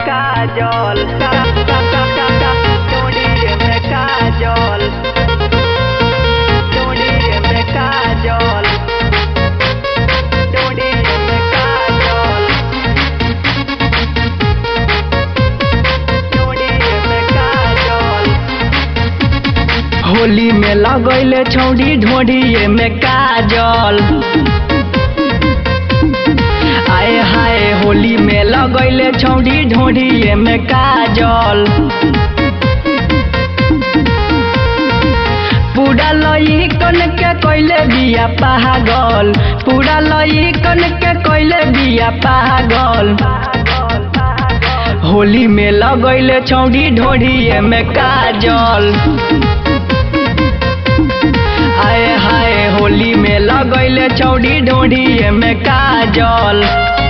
काजल चूड़िए में काजल चूड़िए में काजल चूड़िए में काजल चूड़िए में काजल। होली में लगैले छौड़ी ढोढ़िए में काजल। आए हाय होली में लगैले छौड़ी ढोढ़िए में काजल। पूरा लइकन के कइले बिया पागल। पूरा लइकन के कइले बिया पागल। होली में लगैले छौड़ी ढोढ़िए में काजल। आए हाय होली में लगैले छौड़ी ढोढ़िए में काजल।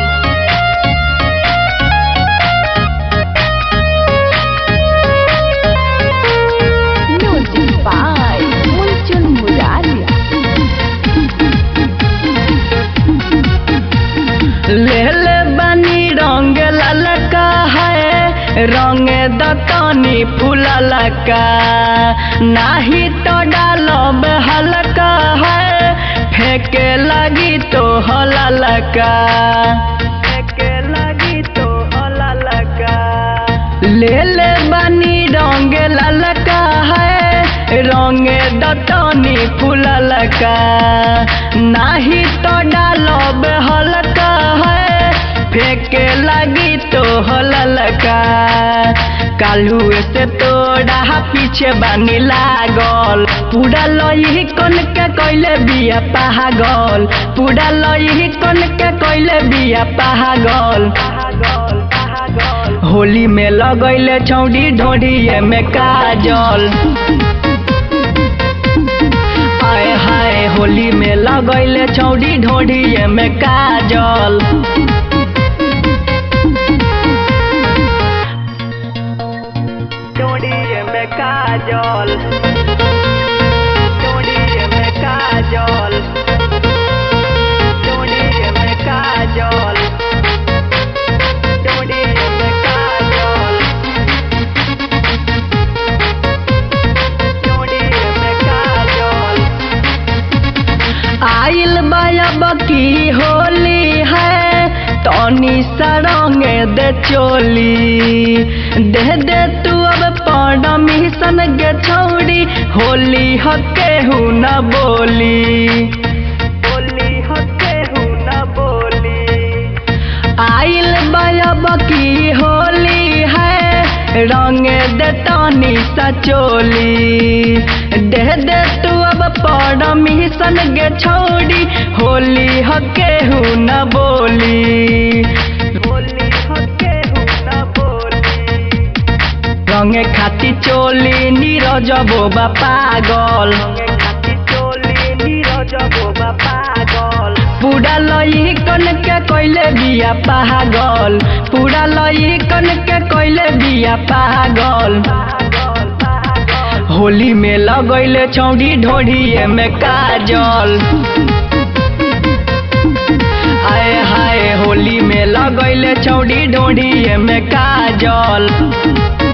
लेले बनी रंग ललका है रंग दतनी फूललका। नाही तो डालब हल्का है फेंके लगी तो हललका। फेंके लगी तो हललका। लेले बनी रंग ललका है रंग दतनी फूललका। नाही तो डालब हल्का है फेंके लगी तो हललका। कालू से तोड़ा पीछे बानी लागल। पूरा लइकन के कइले बिया पागल। पूरा लइकन के कइले बिया पागल। होली में लगैले छौड़ी ढोढ़िए में काजल। आए हाय होली में लगैले छौड़ी ढोढ़िए में काजल। चूड़िए में काजल चूड़िए में काजल चूड़िए में काजल चूड़िए में काजल चूड़िए में काजल। आइल बायब की होली है तनी सरंगे दे चोली। दे तू अब परमिशन गे छौड़ी होली हके हूँ न बोली। होली हके हूँ न बोली। आइल बायब की होली है रंग दे तनी सचोली। दे तू अब परमिशन गे छौड़ी होली हके हूँ न बोली। होली हके हूँ न बोली। रंग खाती चोली नीरज बोबा पागल। चोली नीरज बोबा पागल। पूरा लइकन के कइले बिया पागल। पूरा लइकन के कइले बिया पागल। होली में लगैले छौड़ी ढोढ़िए में काजल। आए हाय होली में लगैले छौड़ी ढोढ़िए में काजल।